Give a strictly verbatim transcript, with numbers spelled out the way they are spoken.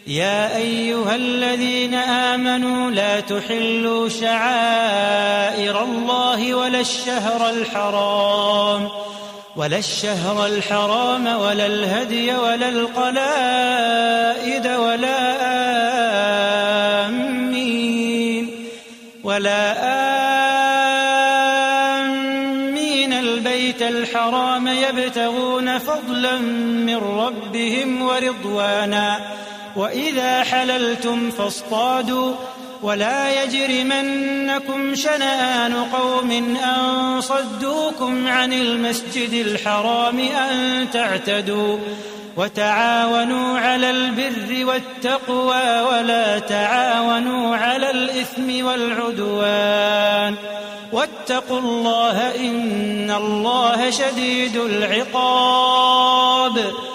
يا أيها الذين آمنوا لا تحلوا شعائر الله ولا الشهر الحرام ولا الشهر الحرام ولا الهدي ولا القلائد ولا آمين ولا آمين البيت الحرام يبتغون فضلا من ربهم ورضوانا وإذا حللتم فاصطادوا ولا يجرمنكم شنآن قوم أن صدوكم عن المسجد الحرام أن تعتدوا وتعاونوا على البر والتقوى ولا تعاونوا على الإثم والعدوان واتقوا الله إن الله شديد العقاب